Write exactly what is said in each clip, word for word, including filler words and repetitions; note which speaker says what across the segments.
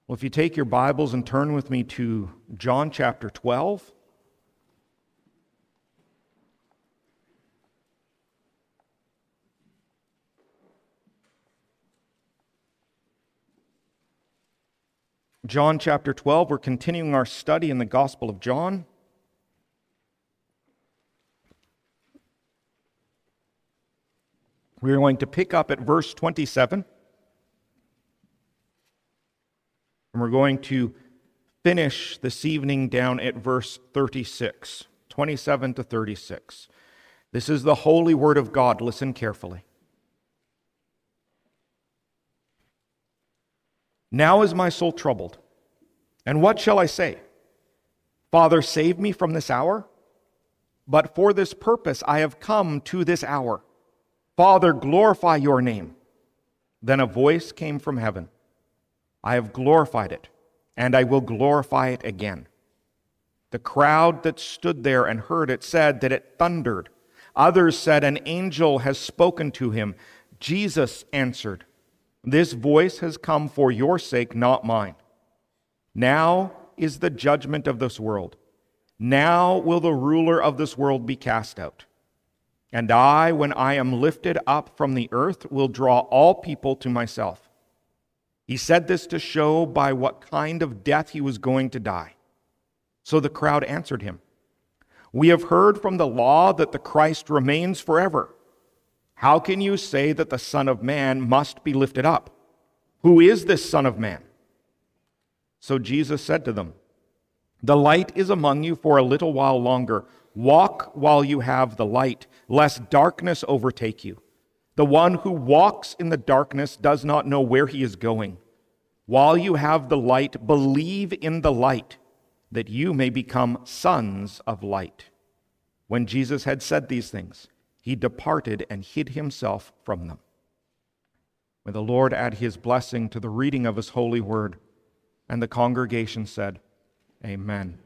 Speaker 1: Well, if you take your Bibles and turn with me to John chapter twelve. John chapter twelve, we're continuing our study in the Gospel of John. We're going to pick up at verse twenty-seven. And we're going to finish this evening down at verse thirty-six, twenty-seven to thirty-six. This is the holy word of God. Listen carefully. Now is my soul troubled, and what shall I say? Father, save me from this hour? But for this purpose I have come to this hour. Father, glorify your name. Then a voice came from heaven. I have glorified it, and I will glorify it again. The crowd that stood there and heard it said that it thundered. Others said, an angel has spoken to him. Jesus answered, this voice has come for your sake, not mine. Now is the judgment of this world. Now will the ruler of this world be cast out. And I, when I am lifted up from the earth, will draw all people to myself. He said this to show by what kind of death he was going to die. So the crowd answered him, we have heard from the law that the Christ remains forever. How can you say that the Son of Man must be lifted up? Who is this Son of Man? So Jesus said to them, the light is among you for a little while longer. Walk while you have the light, lest darkness overtake you. The one who walks in the darkness does not know where he is going. While you have the light, believe in the light, that you may become sons of light. When Jesus had said these things, he departed and hid himself from them. May the Lord add his blessing to the reading of his holy word. And the congregation said, Amen.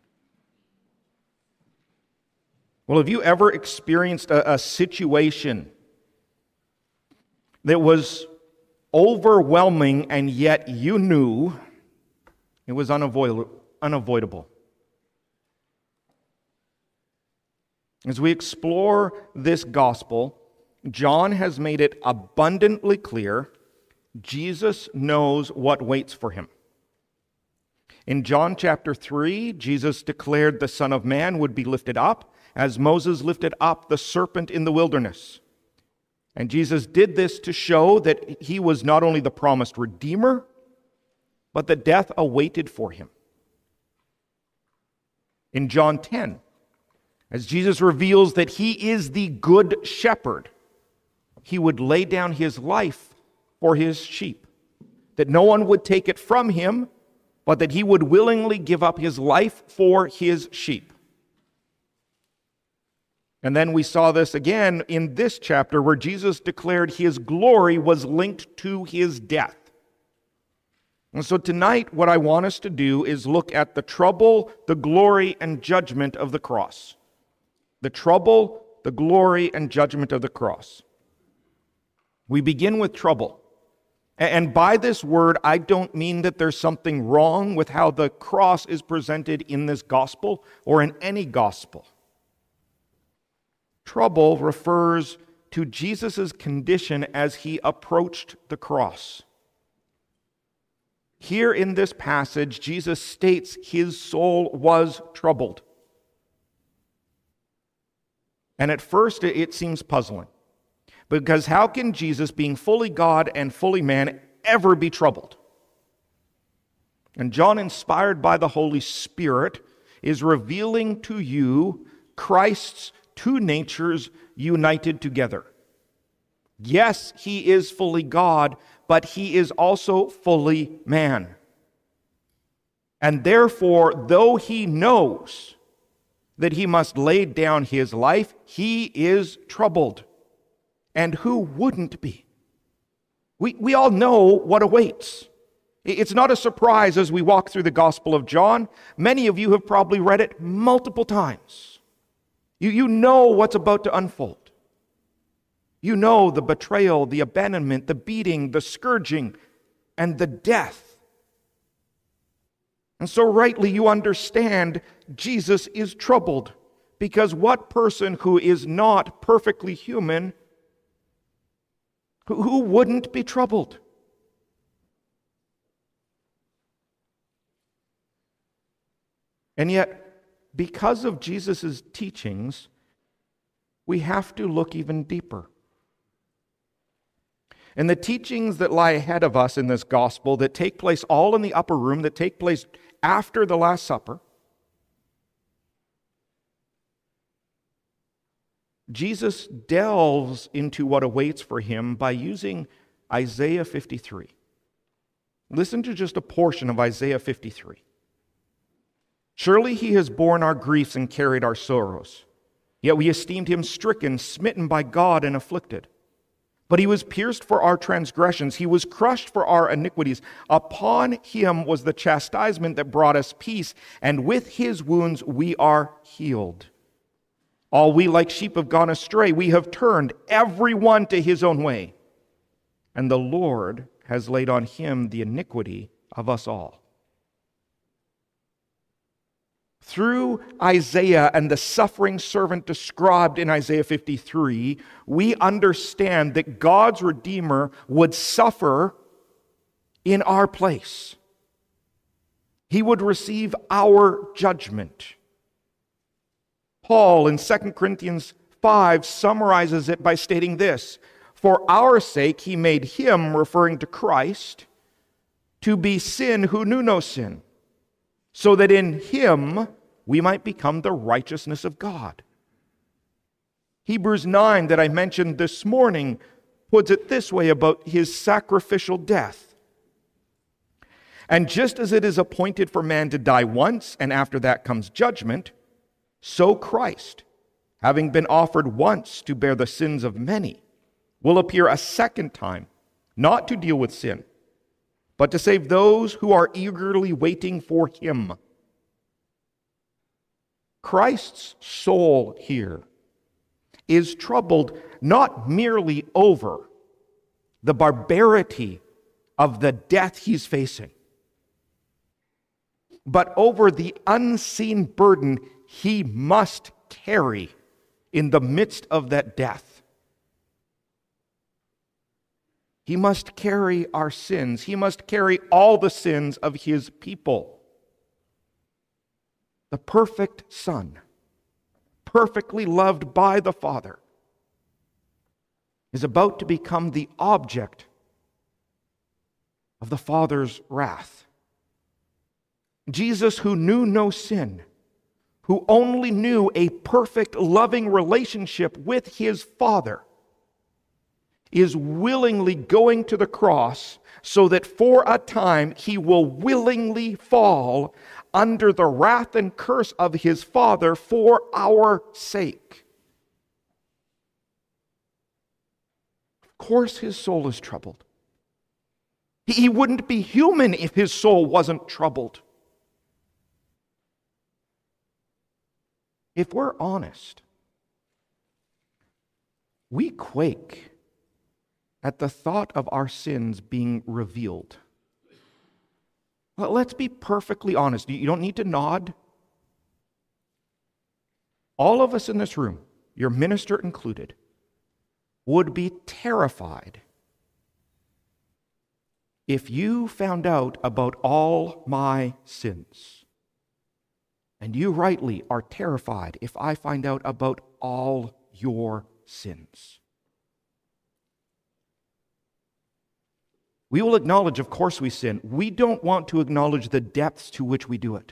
Speaker 1: Well, have you ever experienced a, a situation that was overwhelming and yet you knew it was unavoid- unavoidable? As we explore this gospel, John has made it abundantly clear Jesus knows what waits for him. In John chapter three, Jesus declared the Son of Man would be lifted up as Moses lifted up the serpent in the wilderness. And Jesus did this to show that he was not only the promised Redeemer, but that death awaited for him. In John ten, as Jesus reveals that he is the good shepherd, he would lay down his life for his sheep, that no one would take it from him, but that he would willingly give up his life for his sheep. And then we saw this again in this chapter where Jesus declared his glory was linked to his death. And so tonight what I want us to do is look at the trouble, the glory, and judgment of the cross. The trouble, the glory, and judgment of the cross. We begin with trouble. And by this word, I don't mean that there's something wrong with how the cross is presented in this gospel or in any gospel. Trouble refers to Jesus' condition as he approached the cross. Here in this passage, Jesus states his soul was troubled. And at first it seems puzzling. Because how can Jesus, being fully God and fully man, ever be troubled? And John, inspired by the Holy Spirit, is revealing to you Christ's two natures united together. Yes, he is fully God, but he is also fully man. And therefore, though he knows that he must lay down his life, he is troubled. And who wouldn't be? We, we all know what awaits. It's not a surprise as we walk through the Gospel of John. Many of you have probably read it multiple times. You, you know what's about to unfold. You know the betrayal, the abandonment, the beating, the scourging, and the death And so rightly you understand Jesus is troubled, because what person who is not perfectly human, who, who wouldn't be troubled? And yet, because of Jesus' teachings, we have to look even deeper. And the teachings that lie ahead of us in this gospel, that take place all in the upper room, that take place after the Last Supper, Jesus delves into what awaits for him by using Isaiah fifty-three. Listen to just a portion of Isaiah fifty-three. Surely he has borne our griefs and carried our sorrows. Yet we esteemed him stricken, smitten by God, and afflicted. But he was pierced for our transgressions. He was crushed for our iniquities. Upon him was the chastisement that brought us peace, and with his wounds we are healed. All we like sheep have gone astray. We have turned every one to his own way. And the Lord has laid on him the iniquity of us all. Through Isaiah and the suffering servant described in Isaiah fifty-three, we understand that God's Redeemer would suffer in our place. He would receive our judgment. Paul in Second Corinthians five summarizes it by stating this: for our sake he made him, referring to Christ, to be sin who knew no sin, so that in him we might become the righteousness of God. Hebrews nine, that I mentioned this morning, puts it this way about his sacrificial death. And just as it is appointed for man to die once, and after that comes judgment, so Christ, having been offered once to bear the sins of many, will appear a second time, not to deal with sin, but to save those who are eagerly waiting for him. Christ's soul here is troubled not merely over the barbarity of the death he's facing, but over the unseen burden he must carry in the midst of that death. He must carry our sins. He must carry all the sins of his people. The perfect Son, perfectly loved by the Father, is about to become the object of the Father's wrath. Jesus, who knew no sin, who only knew a perfect, loving relationship with his Father, is willingly going to the cross so that for a time he will willingly fall under the wrath and curse of his Father for our sake. Of course his soul is troubled. He wouldn't be human if his soul wasn't troubled. If we're honest, we quake at the thought of our sins being revealed. Well, let's be perfectly honest. You don't need to nod. All of us in this room, your minister included, would be terrified if you found out about all my sins. And you rightly are terrified if I find out about all your sins. We will acknowledge, of course, we sin. We don't want to acknowledge the depths to which we do it.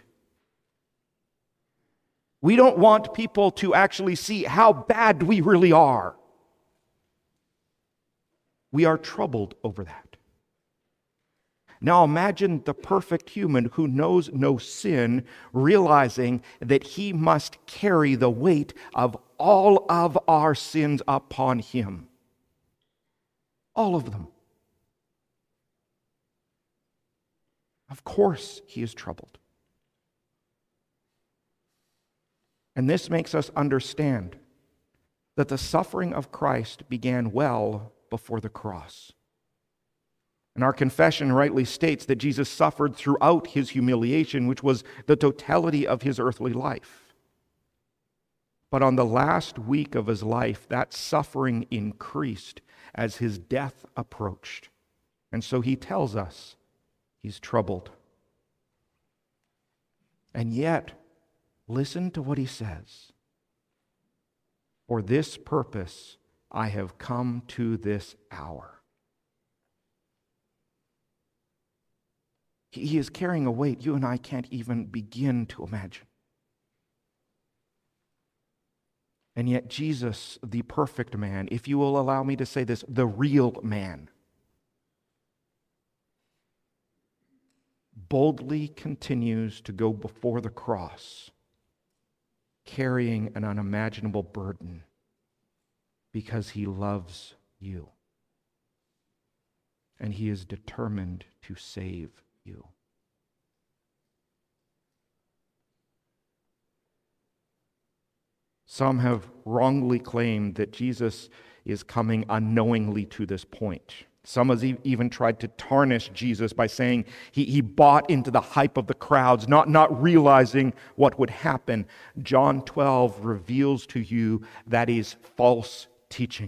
Speaker 1: We don't want people to actually see how bad we really are. We are troubled over that. Now imagine the perfect human who knows no sin, realizing that he must carry the weight of all of our sins upon him. All of them. Of course he is troubled. And this makes us understand that the suffering of Christ began well before the cross. And our confession rightly states that Jesus suffered throughout his humiliation, which was the totality of his earthly life. But on the last week of his life, that suffering increased as his death approached. And so he tells us he's troubled. And yet, listen to what he says. For this purpose I have come to this hour. He is carrying a weight you and I can't even begin to imagine. And yet Jesus, the perfect man, if you will allow me to say this, the real man, boldly continues to go before the cross, carrying an unimaginable burden because he loves you. And he is determined to save you. Some have wrongly claimed that Jesus is coming unknowingly to this point. Some have even tried to tarnish Jesus by saying he, he bought into the hype of the crowds, not, not realizing what would happen. John twelve reveals to you that is false teaching.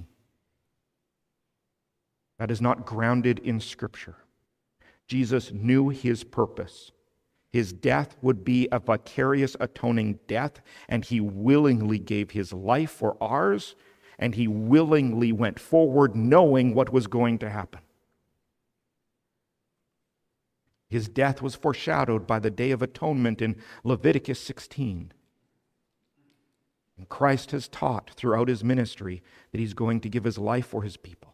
Speaker 1: That is not grounded in Scripture. Jesus knew his purpose. His death would be a vicarious atoning death, and he willingly gave his life for ours, and he willingly went forward knowing what was going to happen. His death was foreshadowed by the Day of Atonement in Leviticus sixteen. And Christ has taught throughout his ministry that he's going to give his life for his people.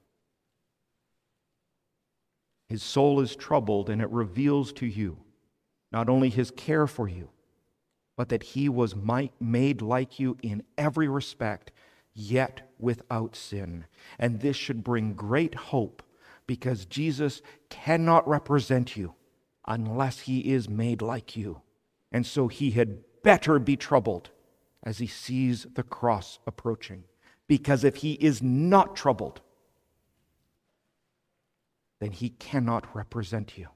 Speaker 1: His soul is troubled, and it reveals to you not only his care for you, but that he was made like you in every respect, yet without sin. And this should bring great hope, because Jesus cannot represent you unless he is made like you. And so he had better be troubled as he sees the cross approaching. Because if he is not troubled, then he cannot represent you.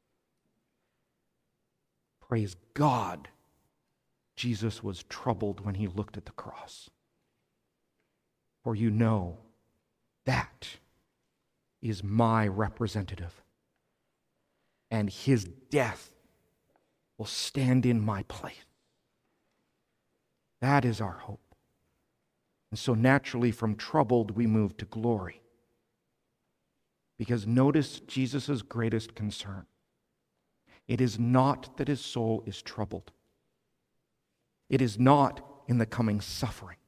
Speaker 1: Praise God, Jesus was troubled when he looked at the cross. For you know, that is my representative. And his death will stand in my place. That is our hope. And so naturally from troubled we move to glory. Because notice Jesus' greatest concern. It is not that his soul is troubled. It is not in the coming suffering.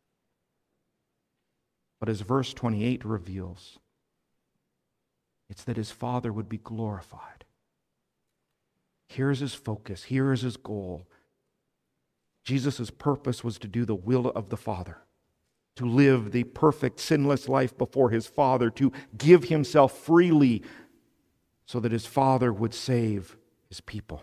Speaker 1: But as verse twenty-eight reveals, it's that his Father would be glorified. Here's his focus. Here is his goal. Jesus' purpose was to do the will of the Father, to live the perfect, sinless life before his Father, to give himself freely so that his Father would save his people.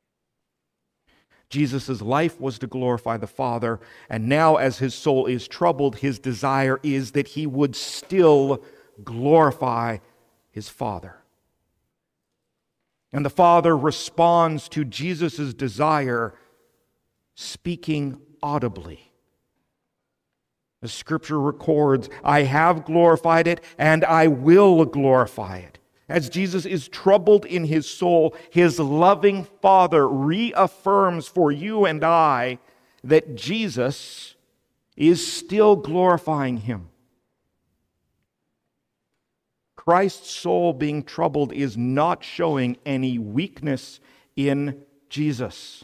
Speaker 1: Jesus' life was to glorify the Father, and now as his soul is troubled, his desire is that he would still glorify his Father. And the Father responds to Jesus' desire, speaking audibly. The Scripture records, I have glorified it, and I will glorify it. As Jesus is troubled in his soul, his loving Father reaffirms for you and I that Jesus is still glorifying him. Christ's soul being troubled is not showing any weakness in Jesus.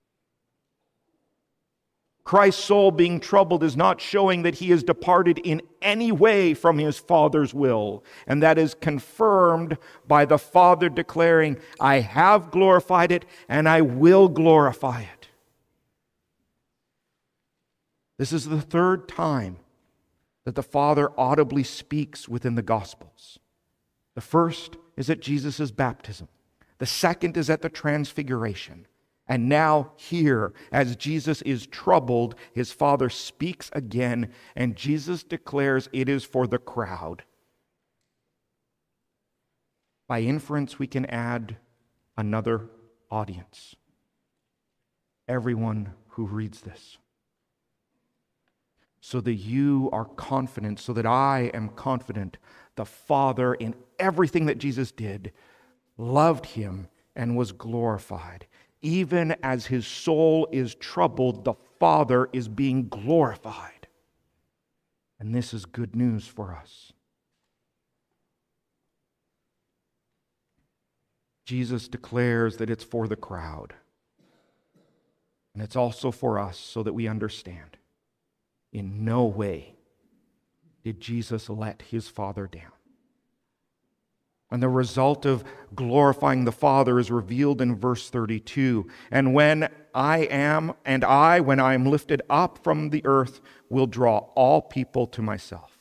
Speaker 1: Christ's soul being troubled is not showing that he has departed in any way from his Father's will. And that is confirmed by the Father declaring, I have glorified it and I will glorify it. This is the third time that the Father audibly speaks within the Gospels. The first is at Jesus' baptism. The second is at the Transfiguration. And now here, as Jesus is troubled, his Father speaks again, and Jesus declares it is for the crowd. By inference, we can add another audience. Everyone who reads this. So that you are confident, so that I am confident, the Father, in everything that Jesus did, loved him and was glorified. Even as his soul is troubled, the Father is being glorified. And this is good news for us. Jesus declares that it's for the crowd. And it's also for us so that we understand. In no way did Jesus let his Father down. And the result of glorifying the Father is revealed in verse thirty-two. And when I am, and I, when I am lifted up from the earth, will draw all people to myself.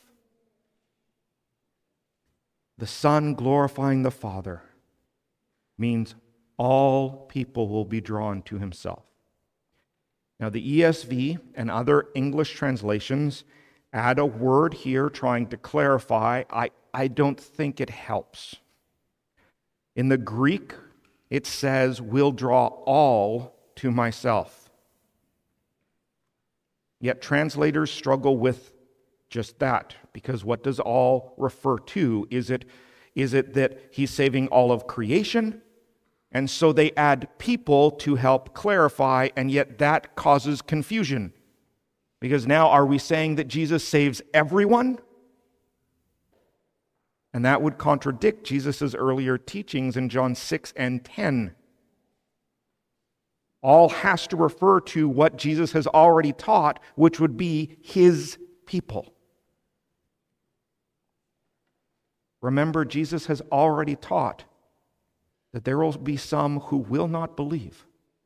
Speaker 1: The Son glorifying the Father means all people will be drawn to himself. Now, the E S V and other English translations add a word here trying to clarify. I, I don't think it helps. In the Greek, it says, will draw all to myself. Yet translators struggle with just that, because what does all refer to? Is it, is it that he's saving all of creation? And so they add people to help clarify, and yet that causes confusion. Because now are we saying that Jesus saves everyone? And that would contradict Jesus' earlier teachings in John six and ten. All has to refer to what Jesus has already taught, which would be his people. Remember, Jesus has already taught that there will be some who will not believe.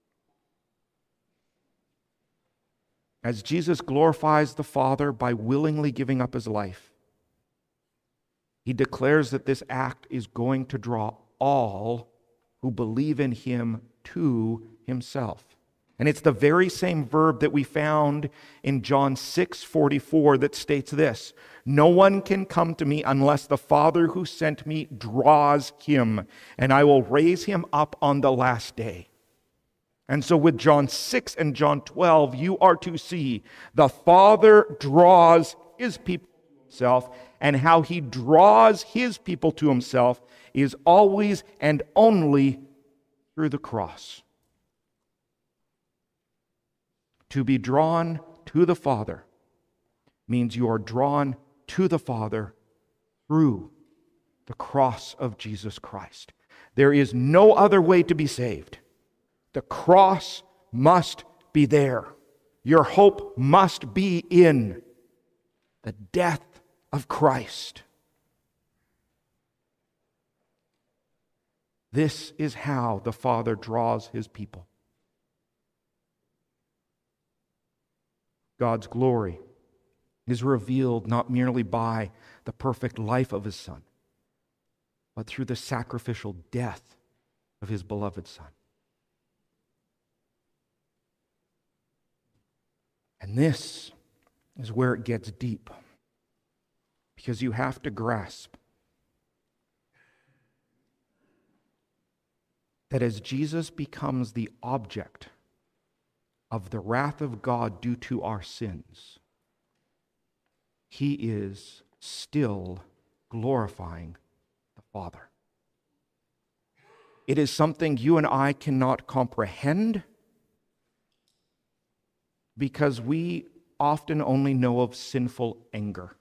Speaker 1: As Jesus glorifies the Father by willingly giving up his life, he declares that this act is going to draw all who believe in him to himself. And it's the very same verb that we found in John six forty-four that states this: no one can come to me unless the Father who sent me draws him, and I will raise him up on the last day. And so with John six and John twelve, you are to see the Father draws his people to himself, and how he draws his people to himself is always and only through the cross. To be drawn to the Father means you are drawn to the Father through the cross of Jesus Christ. There is no other way to be saved. The cross must be there. Your hope must be in the death of Christ. This is how the Father draws his people. God's glory is revealed not merely by the perfect life of his Son, but through the sacrificial death of his beloved Son. And this is where it gets deep, because you have to grasp that as Jesus becomes the object of the wrath of God due to our sins, he is still glorifying the Father. It is something you and I cannot comprehend because we often only know of sinful anger.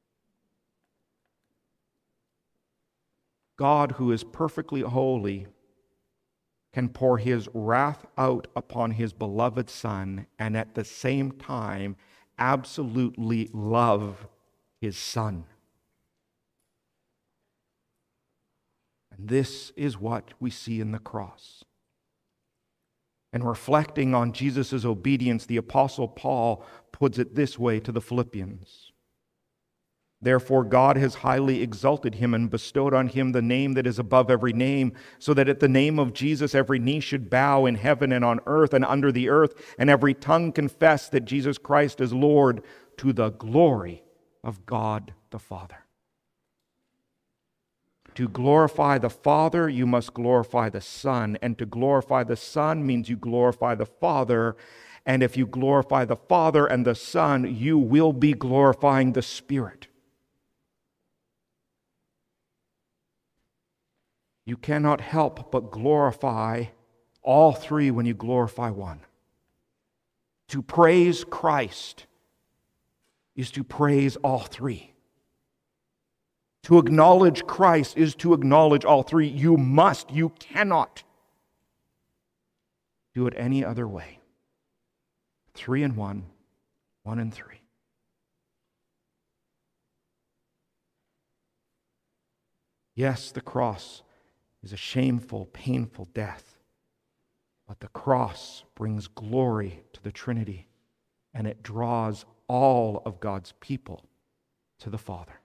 Speaker 1: God, who is perfectly holy, can pour his wrath out upon his beloved Son and at the same time absolutely love his Son. And this is what we see in the cross. And reflecting on Jesus' obedience, the Apostle Paul puts it this way to the Philippians: therefore God has highly exalted him and bestowed on him the name that is above every name, so that at the name of Jesus every knee should bow in heaven and on earth and under the earth, and every tongue confess that Jesus Christ is Lord, to the glory of God the Father. To glorify the Father, you must glorify the Son. And to glorify the Son means you glorify the Father. And if you glorify the Father and the Son, you will be glorifying the Spirit. You cannot help but glorify all three when you glorify one. To praise Christ is to praise all three. To acknowledge Christ is to acknowledge all three. You must, you cannot do it any other way. Three and one, one and three. Yes, the cross is a shameful, painful death, but the cross brings glory to the Trinity, and it draws all of God's people to the Father.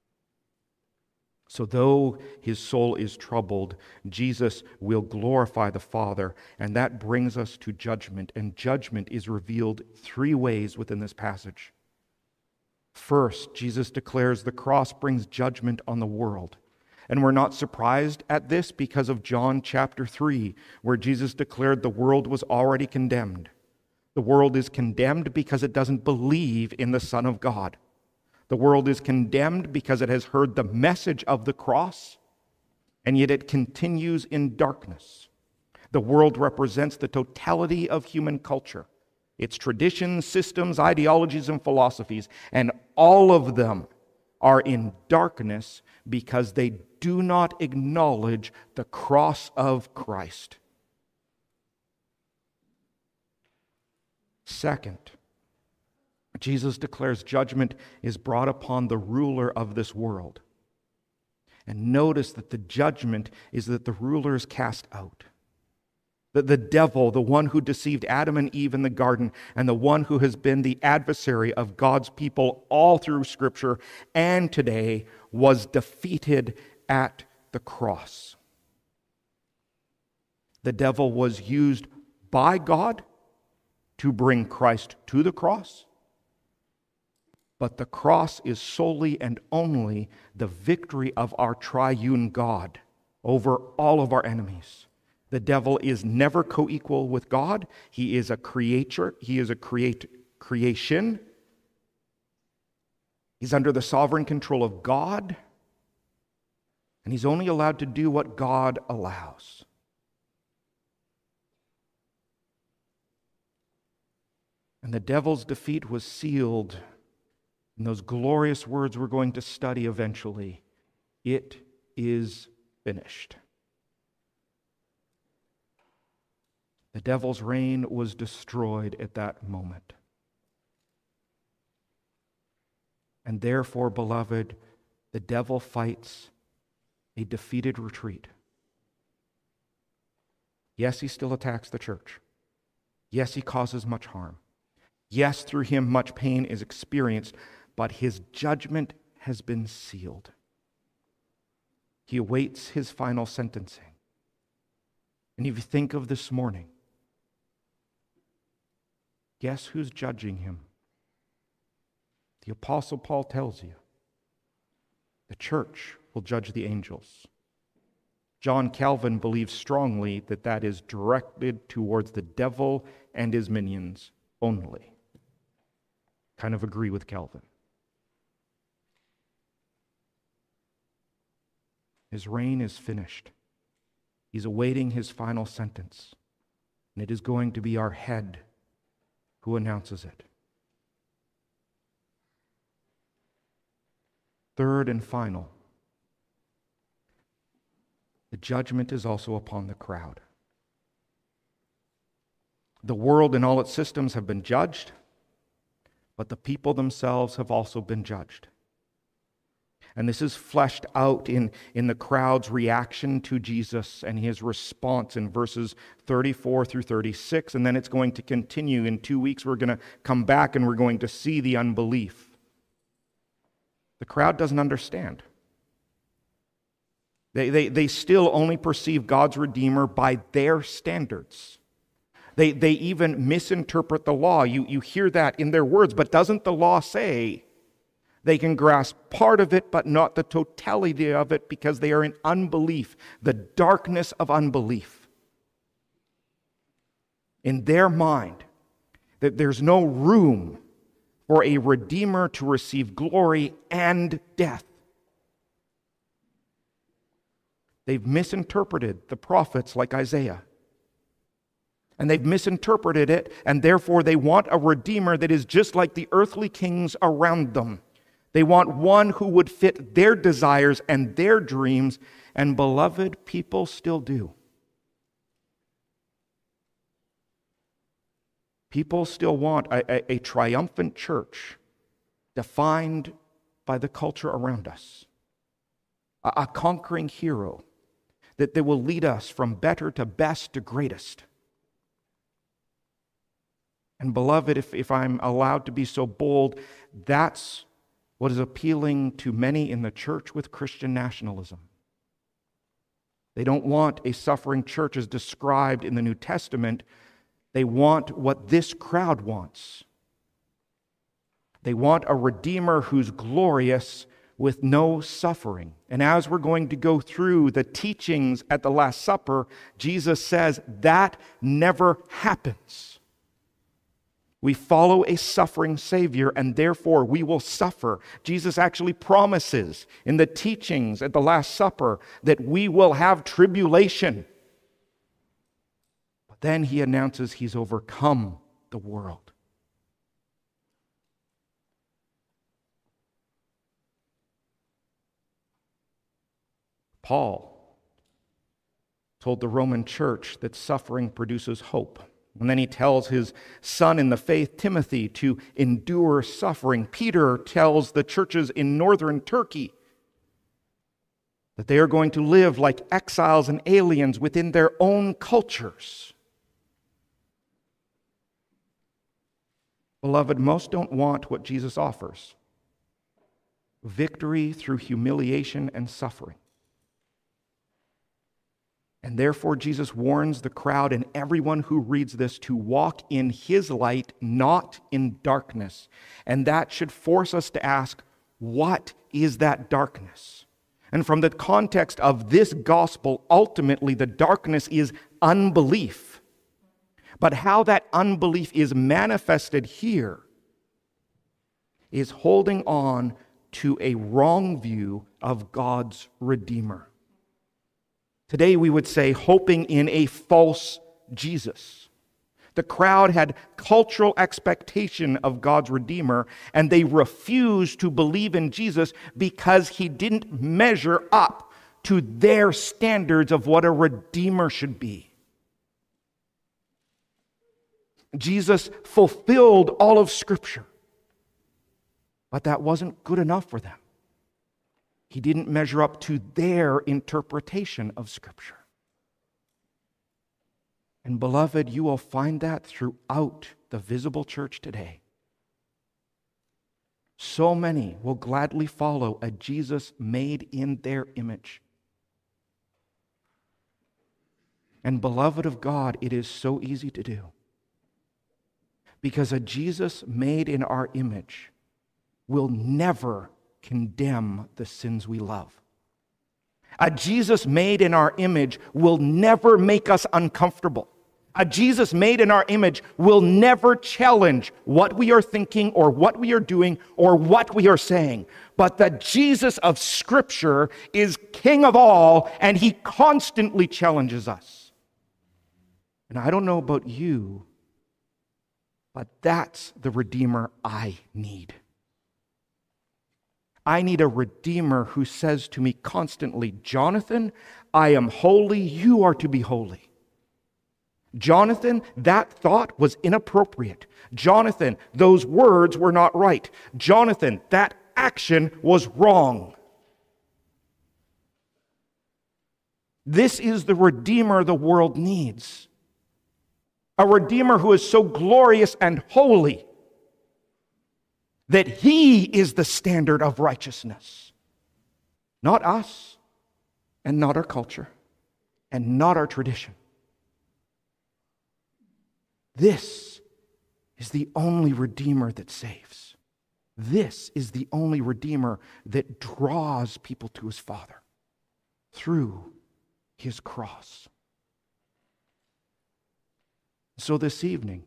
Speaker 1: So though his soul is troubled, Jesus will glorify the Father, and that brings us to judgment. And judgment is revealed three ways within this passage. First, Jesus declares the cross brings judgment on the world. And we're not surprised at this because of John chapter three, where Jesus declared the world was already condemned. The world is condemned because it doesn't believe in the Son of God. The world is condemned because it has heard the message of the cross, and yet it continues in darkness. The world represents the totality of human culture, its traditions, systems, ideologies, and philosophies, and all of them are in darkness because they do not acknowledge the cross of Christ. Second, Jesus declares judgment is brought upon the ruler of this world. And notice that the judgment is that the ruler is cast out. That the devil, the one who deceived Adam and Eve in the garden, and the one who has been the adversary of God's people all through Scripture and today, was defeated at the cross. The devil was used by God to bring Christ to the cross. But the cross is solely and only the victory of our triune God over all of our enemies. The devil is never co-equal with God. He is a creator. He is a create, creation. He's under the sovereign control of God. And he's only allowed to do what God allows. And the devil's defeat was sealed in those glorious words we're going to study eventually. It is finished. The devil's reign was destroyed at that moment. And therefore, beloved, the devil fights a defeated retreat. Yes, he still attacks the church. Yes, he causes much harm. Yes, through him much pain is experienced, but his judgment has been sealed. He awaits his final sentencing. And if you think of this morning, guess who's judging him? The Apostle Paul tells you. The church will judge the angels. John Calvin believes strongly that that is directed towards the devil and his minions only. Kind of agree with Calvin. His reign is finished. He's awaiting his final sentence. And it is going to be our head who announces it. Third and final, the judgment is also upon the crowd. The world and all its systems have been judged, but the people themselves have also been judged. And this is fleshed out in, in the crowd's reaction to Jesus and his response in verses thirty-four through thirty-six. And then it's going to continue. In two weeks, we're going to come back and we're going to see the unbelief. The crowd doesn't understand. They, they, they still only perceive God's Redeemer by their standards. They, they even misinterpret the law. You, you hear that in their words, but doesn't the law say They can grasp part of it, but not the totality of it, because they are in unbelief, the darkness of unbelief. In their mind, that there's no room for a Redeemer to receive glory and death. They've misinterpreted the prophets like Isaiah. And they've misinterpreted it, and therefore they want a Redeemer that is just like the earthly kings around them. They want one who would fit their desires and their dreams, and beloved, people still do. People still want a, a, a triumphant church defined by the culture around us. A, a conquering hero that, that will lead us from better to best to greatest. And beloved, if, if I'm allowed to be so bold, that's what is appealing to many in the church with Christian nationalism. They don't want a suffering church as described in the New Testament. They want what this crowd wants. They want a Redeemer who's glorious with no suffering. And as we're going to go through the teachings at the Last Supper, Jesus says that never happens. We follow a suffering Savior, and therefore we will suffer. Jesus actually promises in the teachings at the Last Supper that we will have tribulation. But then he announces he's overcome the world. Paul told the Roman church that suffering produces hope. And then he tells his son in the faith, Timothy, to endure suffering. Peter tells the churches in northern Turkey that they are going to live like exiles and aliens within their own cultures. Beloved, most don't want what Jesus offers: victory through humiliation and suffering. And therefore, Jesus warns the crowd and everyone who reads this to walk in his light, not in darkness. And that should force us to ask, what is that darkness? And from the context of this gospel, ultimately the darkness is unbelief. But how that unbelief is manifested here is holding on to a wrong view of God's Redeemer. Today we would say hoping in a false Jesus. The crowd had cultural expectation of God's Redeemer, and they refused to believe in Jesus because he didn't measure up to their standards of what a Redeemer should be. Jesus fulfilled all of Scripture, but that wasn't good enough for them. He didn't measure up to their interpretation of Scripture. And beloved, you will find that throughout the visible church today. So many will gladly follow a Jesus made in their image. And beloved of God, it is so easy to do. Because a Jesus made in our image will never condemn the sins we love. A Jesus made in our image will never make us uncomfortable. A Jesus made in our image will never challenge what we are thinking or what we are doing or what we are saying. But the Jesus of Scripture is King of all, and he constantly challenges us. And I don't know about you, but that's the Redeemer I need. I need a Redeemer who says to me constantly, Jonathan, I am holy, you are to be holy. Jonathan, that thought was inappropriate. Jonathan, those words were not right. Jonathan, that action was wrong. This is the Redeemer the world needs. A Redeemer who is so glorious and holy that he is the standard of righteousness. Not us, and not our culture, and not our tradition. This is the only Redeemer that saves. This is the only Redeemer that draws people to his Father through his cross. So this evening,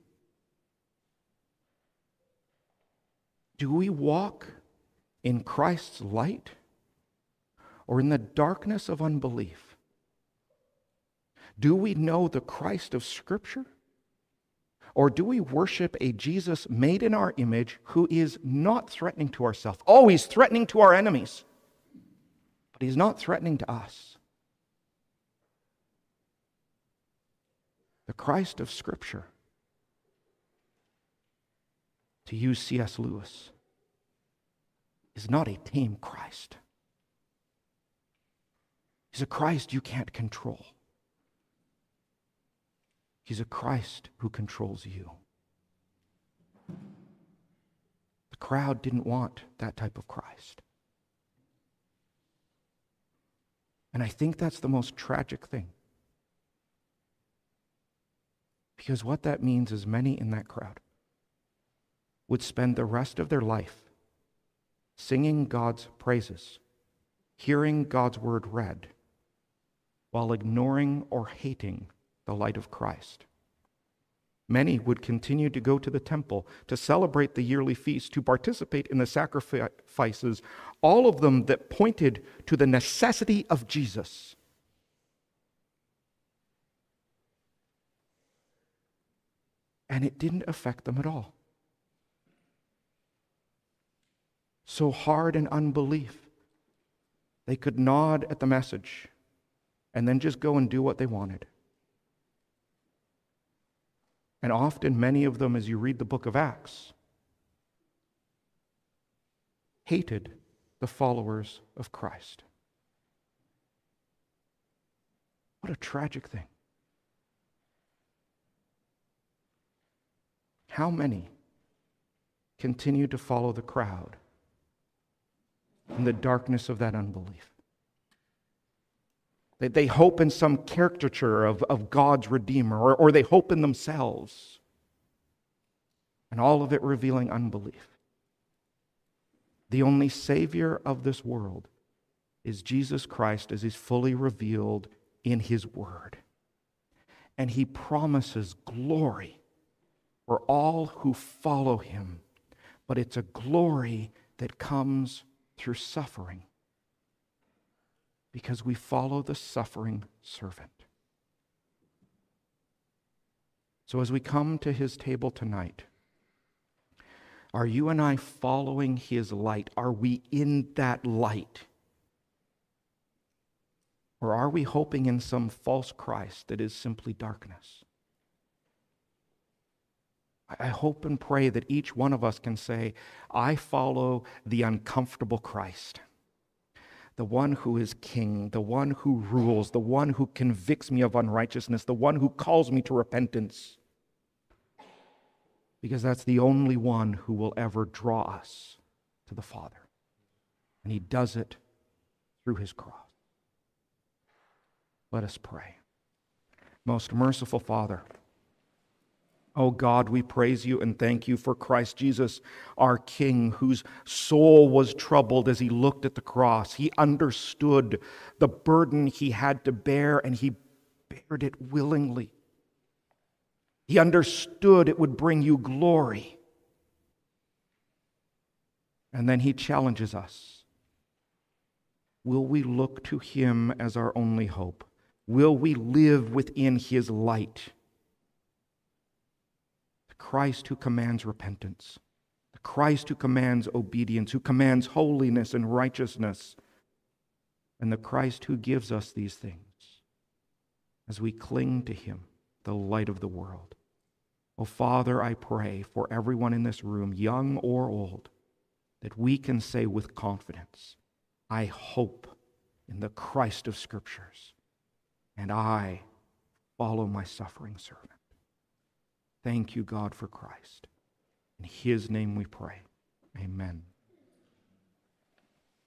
Speaker 1: do we walk in Christ's light or in the darkness of unbelief? Do we know the Christ of Scripture? Or do we worship a Jesus made in our image who is not threatening to ourselves? Oh, he's threatening to our enemies, but he's not threatening to us. The Christ of Scripture, to use C S Lewis, is not a tame Christ. He's a Christ you can't control. He's a Christ who controls you. The crowd didn't want that type of Christ. And I think that's the most tragic thing. Because what that means is many in that crowd would spend the rest of their life singing God's praises, hearing God's word read, while ignoring or hating the light of Christ. Many would continue to go to the temple to celebrate the yearly feast, to participate in the sacrifices, all of them that pointed to the necessity of Jesus. And it didn't affect them at all. So hard in unbelief, they could nod at the message and then just go and do what they wanted. And often, many of them, as you read the book of Acts, hated the followers of Christ. What a tragic thing. How many continue to follow the crowd in the darkness of that unbelief? They, they hope in some caricature of, of God's Redeemer, or, or they hope in themselves, and all of it revealing unbelief. The only Savior of this world is Jesus Christ as he's fully revealed in his Word. And he promises glory for all who follow him, but it's a glory that comes through suffering, because we follow the suffering servant. So as we come to his table tonight, are you and I following his light? Are we in that light? Or are we hoping in some false Christ that is simply darkness? I hope and pray that each one of us can say, I follow the uncomfortable Christ, the one who is king, the one who rules, the one who convicts me of unrighteousness, the one who calls me to repentance, because that's the only one who will ever draw us to the Father. And he does it through his cross. Let us pray. Most merciful Father, oh God, we praise you and thank you for Christ Jesus, our King, whose soul was troubled as he looked at the cross. He understood the burden he had to bear, and he bared it willingly. He understood it would bring you glory. And then he challenges us. Will we look to him as our only hope? Will we live within his light? The Christ who commands repentance, the Christ who commands obedience, who commands holiness and righteousness, and the Christ who gives us these things as we cling to him, the light of the world. Oh, Father, I pray for everyone in this room, young or old, that we can say with confidence, I hope in the Christ of Scriptures, and I follow my suffering servant. Thank you, God, for Christ. In his name we pray. Amen.